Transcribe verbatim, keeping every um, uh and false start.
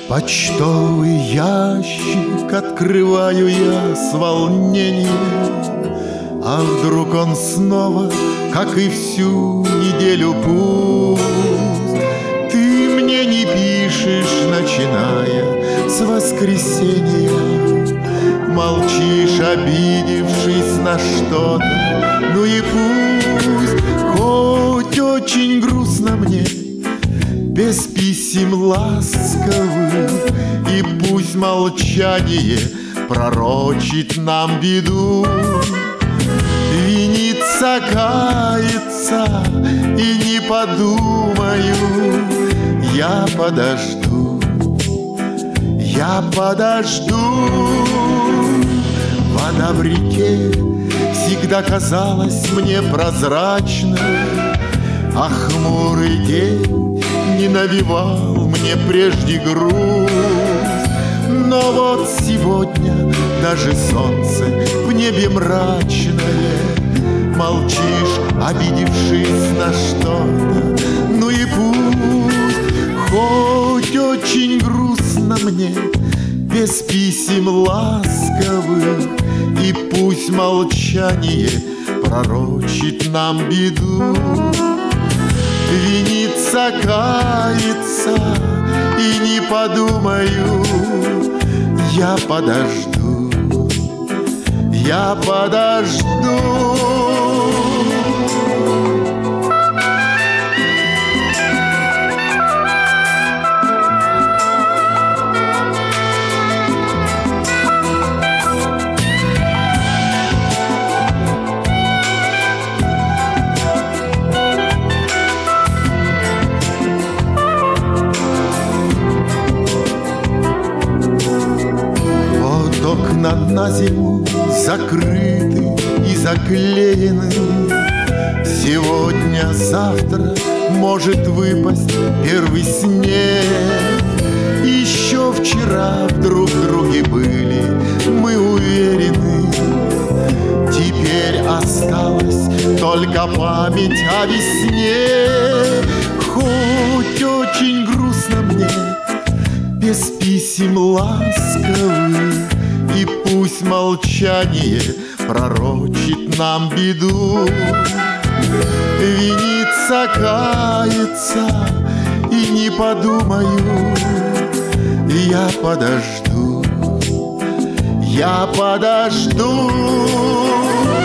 Почтовый ящик открываю я с волнением, а вдруг он снова, как и всю неделю, пуст. Ты мне не пишешь, начиная с воскресенья, молчишь, обидевшись на что-то. Ну и пусть, хоть очень грустно мне, без писем ласковых, и пусть молчание пророчит нам беду. Винится, кается, и не подумаю, я подожду, я подожду. Вода в реке всегда казалась мне прозрачной, а хмурый день не навевал мне прежде грусть. Но вот сегодня даже солнце в небе мрачное, молчишь, обидевшись на что-то. Ну и пусть, хоть очень грустно мне, без писем ласковых, и пусть молчание пророчит нам беду. Винится, кается, и не подумаю, я подожду, я подожду. Окна на зиму закрыты и заклеены. Сегодня, завтра может выпасть первый снег. Еще вчера друг в друге были мы уверены. Теперь осталась только память о весне. Хоть очень грустно мне, без писем ласковых, и пусть молчание пророчит нам беду. Винится, кается, и не подумаю, я подожду, я подожду.